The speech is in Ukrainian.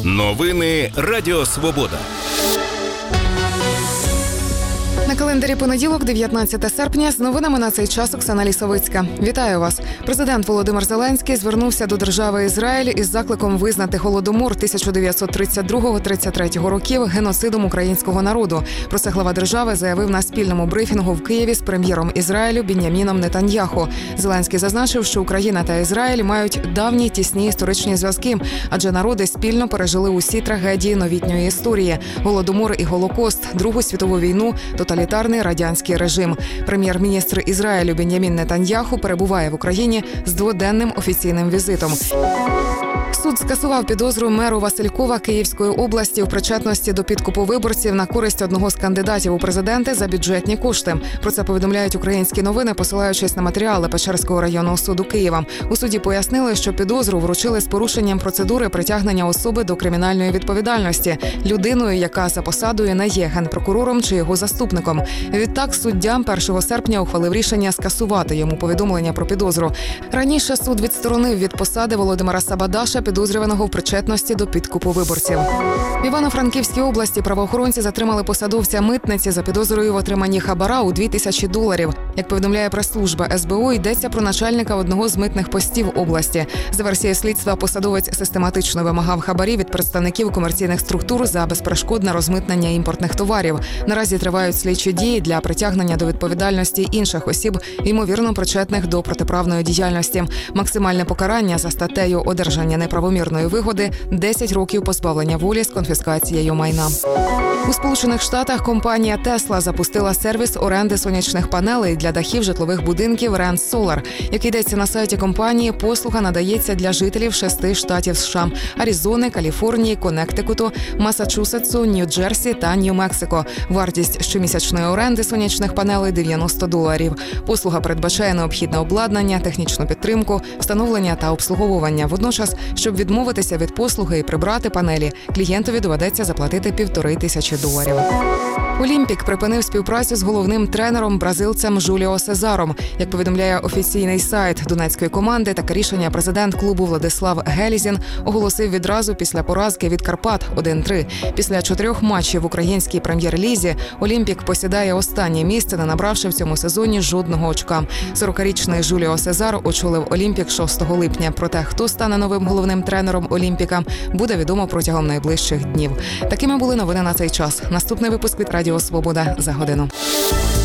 Новини Радіо Свобода. На календарі понеділок, 19 серпня, з новинами на цей час Оксана Лісовицька. Вітаю вас. Президент Володимир Зеленський звернувся до держави Ізраїль із закликом визнати Голодомор 1932-33 років геноцидом українського народу. Про це глава держави заявив на спільному брифінгу в Києві з прем'єром Ізраїлю Бін'яміном Нетаньяху. Зеленський зазначив, що Україна та Ізраїль мають давні тісні історичні зв'язки, адже народи спільно пережили усі трагедії новітньої історії – Голодомор і Голокост, Другу світову війну, тоталітарний радянський режим. Прем'єр-міністр Ізраїлю Бін'ямін Нетаньяху перебуває в Україні з дводенним офіційним візитом. Суд скасував підозру меру Василькова Київської області у причетності до підкупу виборців на користь одного з кандидатів у президенти за бюджетні кошти. Про це повідомляють українські новини, посилаючись на матеріали Печерського районного суду Києва. У суді пояснили, що підозру вручили з порушенням процедури притягнення особи до кримінальної відповідальності людиною, яка за посадою не є генпрокурором чи його заступником. Відтак суддя 1 серпня ухвалив рішення скасувати йому повідомлення про підозру. Раніше суд відсторонив від посади Володимира Сабадаша, підозрюваного в причетності до підкупу виборців. В Івано-Франківській області правоохоронці затримали посадовця митниці за підозрою в отриманні хабара у $2000. Як повідомляє прес-служба СБУ, йдеться про начальника одного з митних постів області. За версією слідства, посадовець систематично вимагав хабарі від представників комерційних структур за безперешкодне розмитнення імпортних товарів. Наразі тривають слідчі дії для притягнення до відповідальності інших осіб, ймовірно причетних до протиправної діяльності. Максимальне покарання за статтею «Одержання неправомірної вигоди» – 10 років позбавлення волі з конфіскацією майна. У Сполучених Штатах компанія Tesla запустила сервіс оренди сонячних панелей для дахів житлових будинків Rent Solar. Як йдеться на сайті компанії, послуга надається для жителів 6 штатів США – Аризони, Каліфорнії, Коннектикуту, Масачусетсу, Нью-Джерсі та Нью-Мексико. Вартість щомісячної оренди сонячних панелей – $90. Послуга передбачає необхідне обладнання, технічну підтримку, встановлення та обслуговування. Водночас, щоб відмовитися від послуги і прибрати панелі, клієнтові доведеться заплатити $1500. Олімпік припинив співпрацю з головним тренером бразильцем Жуліо Сезаром. Як повідомляє офіційний сайт донецької команди, таке рішення президент клубу Владислав Гелізін оголосив відразу після поразки від Карпат 1-3. Після 4 матчів в українській прем'єр-лізі Олімпік посідає останнє місце, не набравши в цьому сезоні жодного очка. 40-річний Жуліо Сезар очолив Олімпік 6 липня. Проте, хто стане новим головним тренером Олімпіка, буде відомо протягом найближчих днів. Такими були новини на цей час. Наступний випуск від Радіо Свобода за годину.